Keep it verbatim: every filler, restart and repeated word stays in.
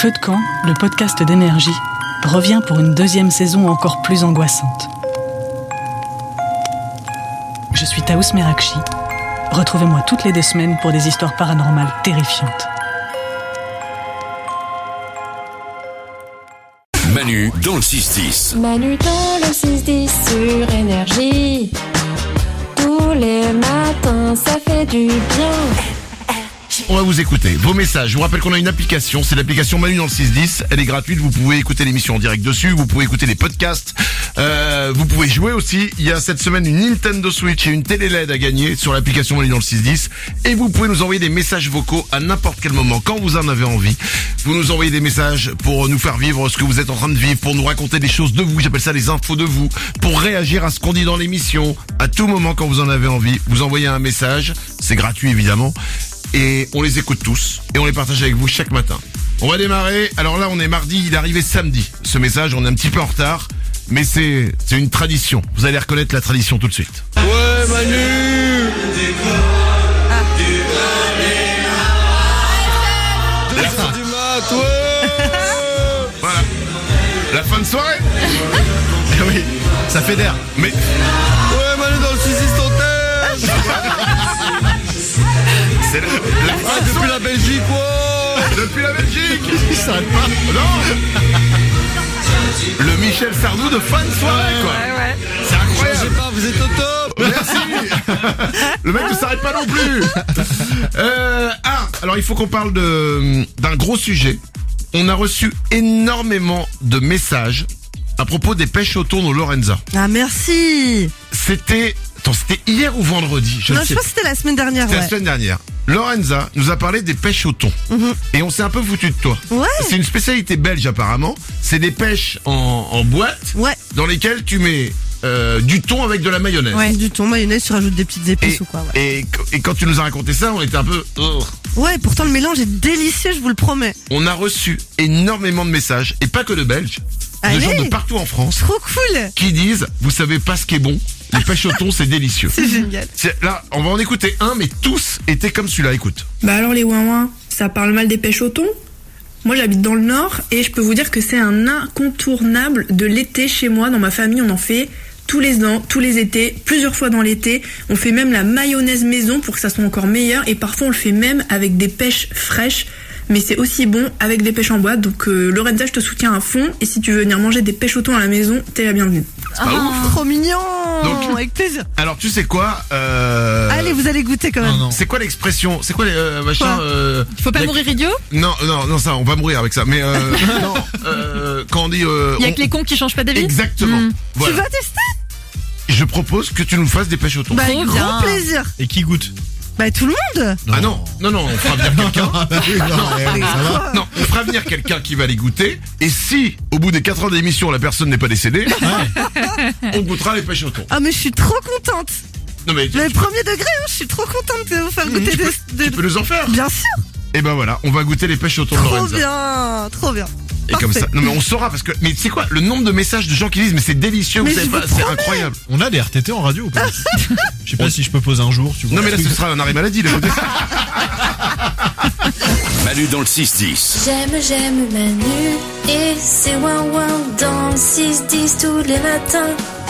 Feu de camp, le podcast d'énergie, revient pour une deuxième saison encore plus angoissante. Je suis Taous Merakchi. Retrouvez-moi toutes les deux semaines pour des histoires paranormales terrifiantes. Manu dans le six dix. Manu dans le six dix sur Énergie. Tous les matins, ça fait du bien. On va vous écouter. Vos messages. Je vous rappelle qu'on a une application. C'est l'application Manu dans le six dix. Elle est gratuite. Vous pouvez écouter l'émission en direct dessus. Vous pouvez écouter les podcasts. Euh, vous pouvez jouer aussi. Il y a cette semaine une Nintendo Switch et une télé L E D à gagner sur l'application Manu dans le six dix. Et vous pouvez nous envoyer des messages vocaux à n'importe quel moment, quand vous en avez envie. Vous nous envoyez des messages pour nous faire vivre ce que vous êtes en train de vivre, pour nous raconter des choses de vous. J'appelle ça les infos de vous. Pour réagir à ce qu'on dit dans l'émission. À tout moment, quand vous en avez envie, vous envoyez un message. C'est gratuit, évidemment. Et on les écoute tous et on les partage avec vous chaque matin. On va démarrer. Alors là, on est mardi, il est arrivé samedi. Ce message, on est un petit peu en retard, mais c'est c'est une tradition. Vous allez reconnaître la tradition tout de suite. Ouais, Manu. Ah. La fin du mat, ouais. Voilà. La fin de soirée. Oui, ça fédère. Mais ouais, Manu dans le six dix ton thème. c'est la, la ah, depuis la Belgique, wow. Depuis la Belgique. Il s'arrête pas. Non. Le Michel Sardou de fin de soirée, quoi. Ouais, ouais. C'est incroyable. Je sais pas, vous êtes au top. Merci. Le mec ne s'arrête pas non plus. Euh, ah, alors il faut qu'on parle de d'un gros sujet. On a reçu énormément de messages à propos des pêches au thon au Lorenza. Ah, merci. C'était, attends, c'était hier ou vendredi? Je non, ne je sais pense que c'était la semaine dernière. C'était ouais. la semaine dernière. Lorenza nous a parlé des pêches au thon. Mm-hmm. Et on s'est un peu foutu de toi. Ouais. C'est une spécialité belge apparemment. C'est des pêches en, en boîte. Ouais. Dans lesquelles tu mets euh, du thon avec de la mayonnaise. Ouais, du thon, mayonnaise, tu rajoutes des petites épices Et, ou quoi. Ouais. et, et quand tu nous as raconté ça, on était un peu... Ugh. Ouais, pourtant le mélange est délicieux, je vous le promets. On a reçu énormément de messages, et pas que de Belges, de Allez. gens de partout en France, Trop cool. qui disent, vous savez pas ce qui est bon, les pêches au thon c'est délicieux. C'est génial. C'est- Là, on va en écouter un, mais tous étaient comme celui-là, écoute. Bah alors les ouin-ouin, ça parle mal des pêches au thon? Moi j'habite dans le nord et je peux vous dire que c'est un incontournable de l'été chez moi. Dans ma famille on en fait tous les ans, tous les étés, plusieurs fois dans l'été. On fait même la mayonnaise maison pour que ça soit encore meilleur et parfois on le fait même avec des pêches fraîches. Mais c'est aussi bon avec des pêches en boîte. Donc euh, Lorenza, je te soutiens à fond. Et si tu veux venir manger des pêches au thon à la maison, t'es la bienvenue. C'est pas ouf. Trop mignon. Donc- Avec plaisir. Alors tu sais quoi euh... Allez, vous allez goûter quand même. C'est quoi l'expression? C'est quoi les euh, machin Quoi euh... Faut pas y a- mourir idiot. Non, non, non, ça, on va mourir avec ça. Mais euh, non, euh, quand on dit... Euh, Il y a on- que les cons qui changent pas d'avis. Exactement. Hmm. Voilà. Tu vas tester? Je propose que tu nous fasses des pêches au thon. Bah, Trop grand bien. plaisir. Et qui goûte? Bah, tout le monde. Ah non, non, non, on fera venir quelqu'un. Non, on fera venir quelqu'un qui va les goûter. Et si, au bout des quatre ans d'émission, la personne n'est pas décédée, on goûtera les pêches au thon. Ah, mais je suis trop contente. Non mais tu, Le tu- premier degré, hein, je suis trop contente de vous faire goûter tu peux, des, tu peux nous en faire. Bien sûr. Et ben voilà, on va goûter les pêches au thon de Trop Lorenza. bien. Trop bien. Et comme Parfait. ça, non mais on saura parce que, mais c'est quoi le nombre de messages de gens qui disent mais c'est délicieux, Mais vous savez je pas, vous c'est promets. incroyable. On a des R T T en radio ou pas? Je sais pas si je peux poser un jour, tu vois. Non mais là ce sera un arrêt maladie. Là. Manu dans le six dix. J'aime, j'aime Manu et c'est ouin ouin dans le six dix tous les matins.